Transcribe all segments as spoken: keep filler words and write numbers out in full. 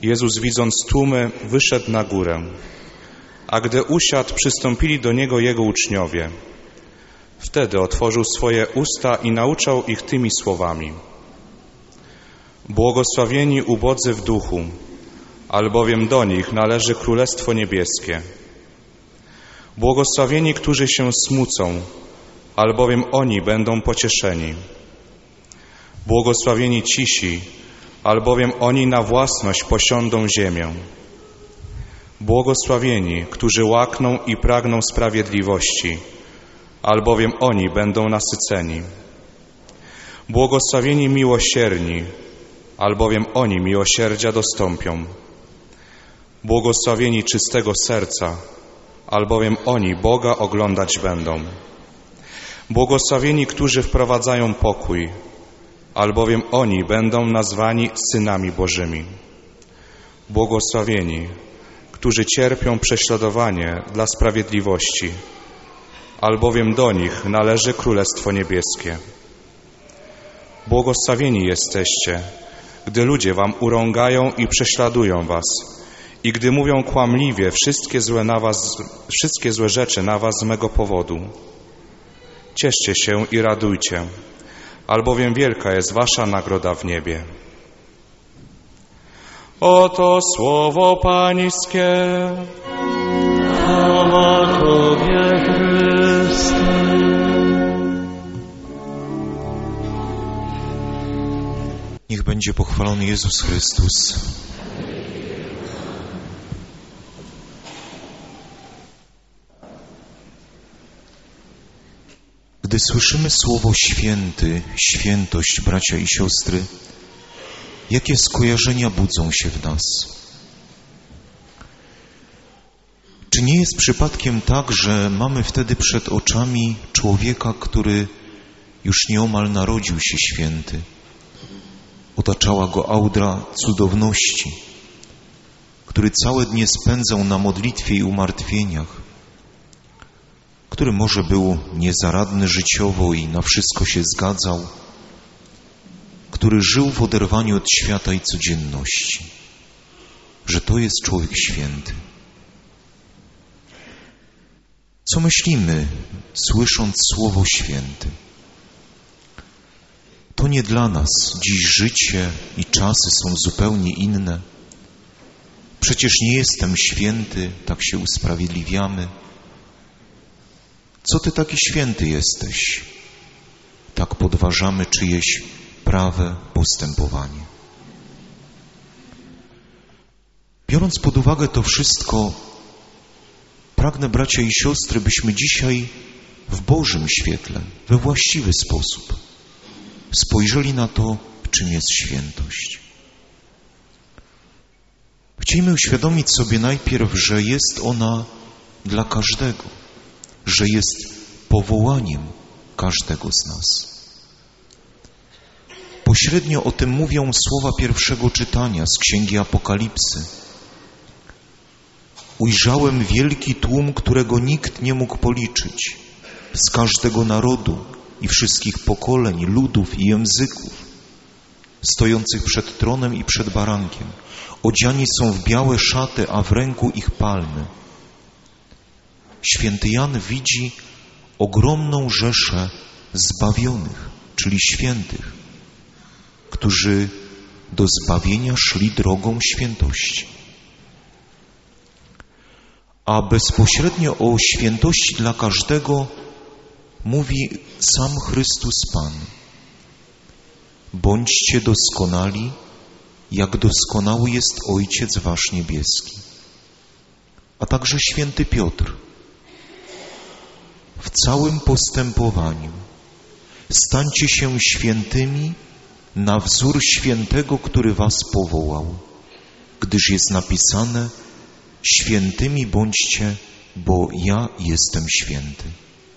Jezus, widząc tłumy, wyszedł na górę, a gdy usiadł, przystąpili do Niego Jego uczniowie. Wtedy otworzył swoje usta i nauczał ich tymi słowami. Błogosławieni ubodzy w duchu, albowiem do nich należy Królestwo Niebieskie. Błogosławieni, którzy się smucą, albowiem oni będą pocieszeni. Błogosławieni cisi, albowiem oni na własność posiądą ziemię. Błogosławieni, którzy łakną i pragną sprawiedliwości, albowiem oni będą nasyceni. Błogosławieni miłosierni, albowiem oni miłosierdzia dostąpią. Błogosławieni czystego serca, albowiem oni Boga oglądać będą. Błogosławieni, którzy wprowadzają pokój, albowiem oni będą nazwani synami Bożymi. Błogosławieni, którzy cierpią prześladowanie dla sprawiedliwości, albowiem do nich należy Królestwo Niebieskie. Błogosławieni jesteście, gdy ludzie wam urągają i prześladują was, i gdy mówią kłamliwie wszystkie złe, na was, wszystkie złe rzeczy na was z mego powodu. Cieszcie się i radujcie, albowiem wielka jest wasza nagroda w niebie. Oto słowo Pańskie. Chwała Tobie, Chryste. Niech będzie pochwalony Jezus Chrystus. Gdy słyszymy słowo święty, świętość, bracia i siostry, jakie skojarzenia budzą się w nas? Czy nie jest przypadkiem tak, że mamy wtedy przed oczami człowieka, który już nieomal narodził się święty? Otaczała go aura cudowności, który całe dnie spędzał na modlitwie i umartwieniach, który może był niezaradny życiowo i na wszystko się zgadzał, który żył w oderwaniu od świata i codzienności, że to jest człowiek święty. Co myślimy, słysząc słowo święty? To nie dla nas. Dziś życie i czasy są zupełnie inne. Przecież nie jestem święty, tak się usprawiedliwiamy. Co ty taki święty jesteś? Tak podważamy czyjeś prawe postępowanie. Biorąc pod uwagę to wszystko, pragnę, bracia i siostry, byśmy dzisiaj w Bożym świetle, we właściwy sposób spojrzeli na to, czym jest świętość. Chcielibyśmy uświadomić sobie najpierw, że jest ona dla każdego, że jest powołaniem każdego z nas. Pośrednio o tym mówią słowa pierwszego czytania z Księgi Apokalipsy. Ujrzałem wielki tłum, którego nikt nie mógł policzyć, z każdego narodu i wszystkich pokoleń, ludów i języków, stojących przed tronem i przed barankiem. Odziani są w białe szaty, a w ręku ich palmy. Święty Jan widzi ogromną rzeszę zbawionych, czyli świętych, którzy do zbawienia szli drogą świętości. A bezpośrednio o świętości dla każdego mówi sam Chrystus Pan. Bądźcie doskonali, jak doskonały jest Ojciec wasz niebieski. A także święty Piotr. W całym postępowaniu stańcie się świętymi na wzór świętego, który was powołał, gdyż jest napisane: świętymi bądźcie, bo ja jestem święty.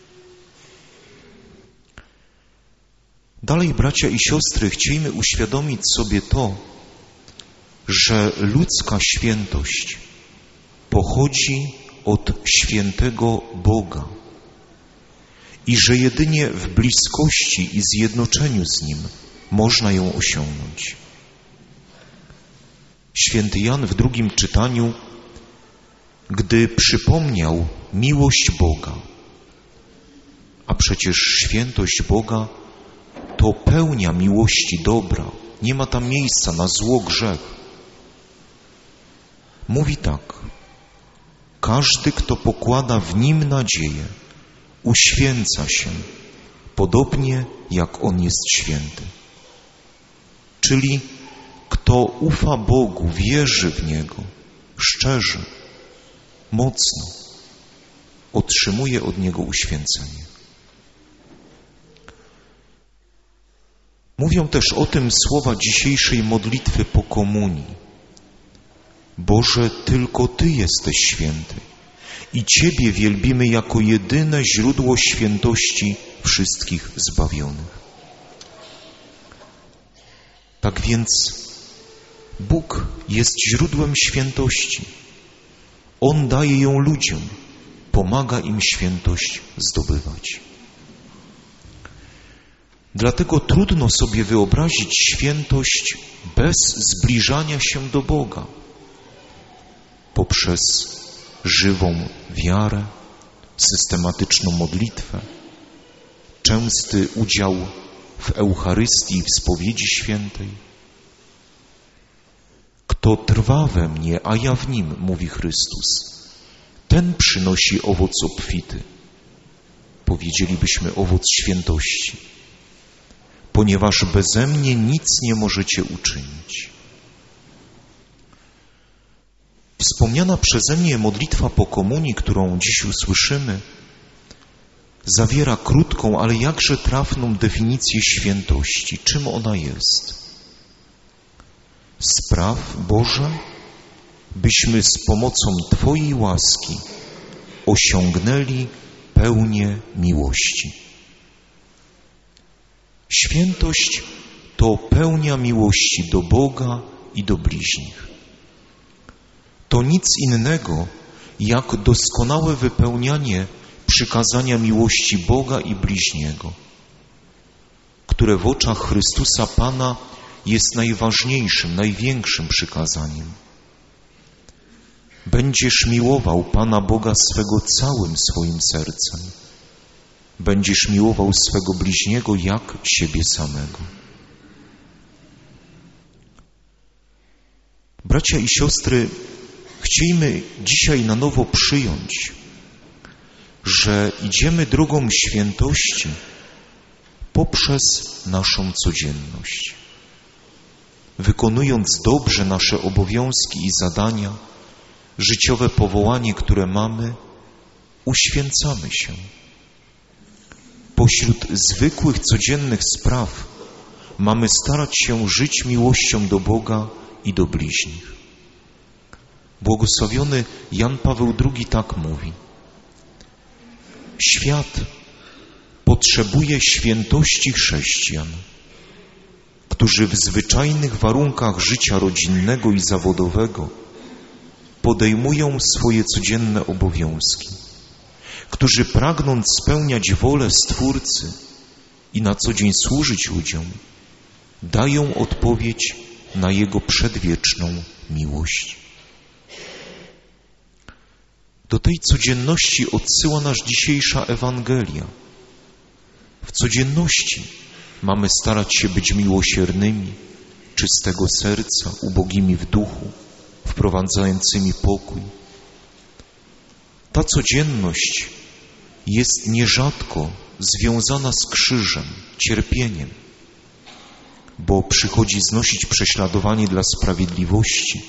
Dalej, bracia i siostry, chcielibyśmy uświadomić sobie to, że ludzka świętość pochodzi od świętego Boga i że jedynie w bliskości i zjednoczeniu z Nim można ją osiągnąć. Święty Jan w drugim czytaniu, gdy przypomniał miłość Boga, a przecież świętość Boga to pełnia miłości dobra, nie ma tam miejsca na zło, grzech. Mówi tak: każdy, kto pokłada w Nim nadzieję, uświęca się, podobnie jak On jest święty. Czyli kto ufa Bogu, wierzy w Niego, szczerze, mocno, otrzymuje od Niego uświęcenie. Mówią też o tym słowa dzisiejszej modlitwy po komunii. Boże, tylko Ty jesteś święty i Ciebie wielbimy jako jedyne źródło świętości wszystkich zbawionych. Tak więc Bóg jest źródłem świętości. On daje ją ludziom, pomaga im świętość zdobywać. Dlatego trudno sobie wyobrazić świętość bez zbliżania się do Boga poprzez żywą wiarę, systematyczną modlitwę, częsty udział w Eucharystii i w spowiedzi świętej. Kto trwa we mnie, a ja w nim, mówi Chrystus, ten przynosi owoc obfity. Powiedzielibyśmy owoc świętości, ponieważ beze mnie nic nie możecie uczynić. Wspomniana przeze mnie modlitwa po komunii, którą dziś usłyszymy, zawiera krótką, ale jakże trafną definicję świętości. Czym ona jest? Spraw, Boże, byśmy z pomocą Twojej łaski osiągnęli pełnię miłości. Świętość to pełnia miłości do Boga i do bliźnich. To nic innego jak doskonałe wypełnianie przykazania miłości Boga i bliźniego, które w oczach Chrystusa Pana jest najważniejszym, największym przykazaniem. Będziesz miłował Pana Boga swego całym swoim sercem. Będziesz miłował swego bliźniego jak siebie samego. Bracia i siostry, chciejmy dzisiaj na nowo przyjąć, że idziemy drogą świętości poprzez naszą codzienność. Wykonując dobrze nasze obowiązki i zadania, życiowe powołanie, które mamy, uświęcamy się. Pośród zwykłych, codziennych spraw mamy starać się żyć miłością do Boga i do bliźnich. Błogosławiony Jan Paweł drugi tak mówi: świat potrzebuje świętości chrześcijan, którzy w zwyczajnych warunkach życia rodzinnego i zawodowego podejmują swoje codzienne obowiązki, którzy pragnąc spełniać wolę Stwórcy i na co dzień służyć ludziom, dają odpowiedź na Jego przedwieczną miłość. Do tej codzienności odsyła nas dzisiejsza Ewangelia. W codzienności mamy starać się być miłosiernymi, czystego serca, ubogimi w duchu, wprowadzającymi pokój. Ta codzienność jest nierzadko związana z krzyżem, cierpieniem, bo przychodzi znosić prześladowanie dla sprawiedliwości,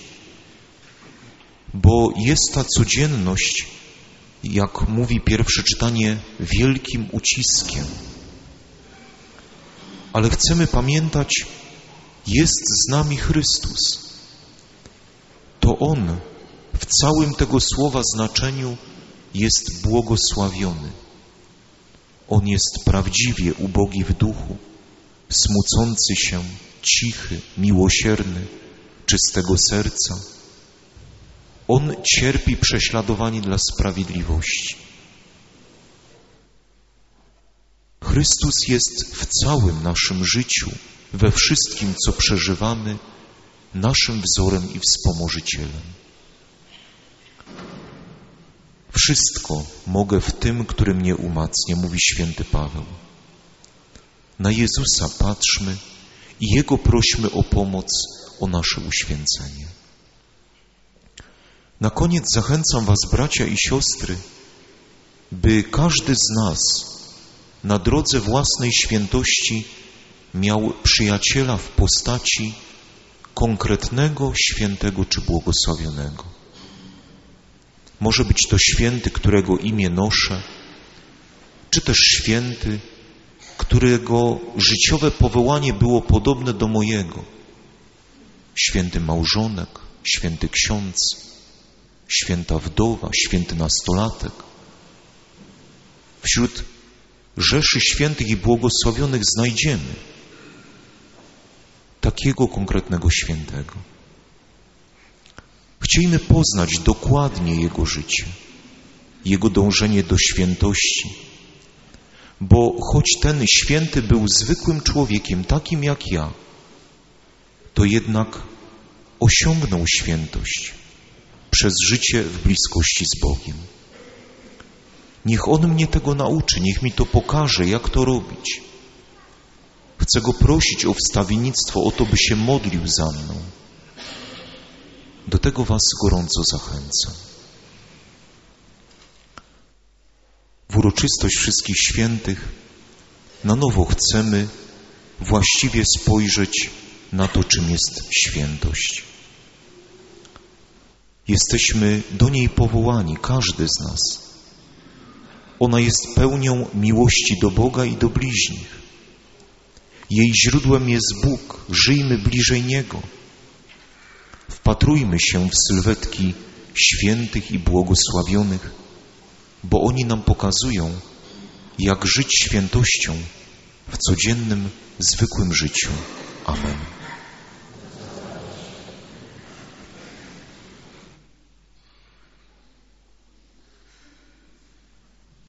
bo jest ta codzienność, jak mówi pierwsze czytanie, wielkim uciskiem. Ale chcemy pamiętać, jest z nami Chrystus. To On w całym tego słowa znaczeniu jest błogosławiony. On jest prawdziwie ubogi w duchu, smucący się, cichy, miłosierny, czystego serca. On cierpi prześladowanie dla sprawiedliwości. Chrystus jest w całym naszym życiu, we wszystkim, co przeżywamy, naszym wzorem i wspomożycielem. Wszystko mogę w tym, który mnie umacnia, mówi święty Paweł. Na Jezusa patrzmy i Jego prośmy o pomoc, o nasze uświęcenie. Na koniec zachęcam was, bracia i siostry, by każdy z nas na drodze własnej świętości miał przyjaciela w postaci konkretnego świętego czy błogosławionego. Może być to święty, którego imię noszę, czy też święty, którego życiowe powołanie było podobne do mojego. Święty małżonek, święty ksiądz, święta wdowa, święty nastolatek. Wśród rzeszy świętych i błogosławionych znajdziemy takiego konkretnego świętego. Chciejmy poznać dokładnie Jego życie, Jego dążenie do świętości, bo choć ten święty był zwykłym człowiekiem, takim jak ja, to jednak osiągnął świętość przez życie w bliskości z Bogiem. Niech On mnie tego nauczy, niech mi to pokaże, jak to robić. Chcę Go prosić o wstawiennictwo, o to, by się modlił za mną. Do tego was gorąco zachęcam. W uroczystość wszystkich świętych na nowo chcemy właściwie spojrzeć na to, czym jest świętość. Jesteśmy do niej powołani, każdy z nas. Ona jest pełnią miłości do Boga i do bliźnich. Jej źródłem jest Bóg, żyjmy bliżej Niego. Wpatrujmy się w sylwetki świętych i błogosławionych, bo oni nam pokazują, jak żyć świętością w codziennym, zwykłym życiu. Amen.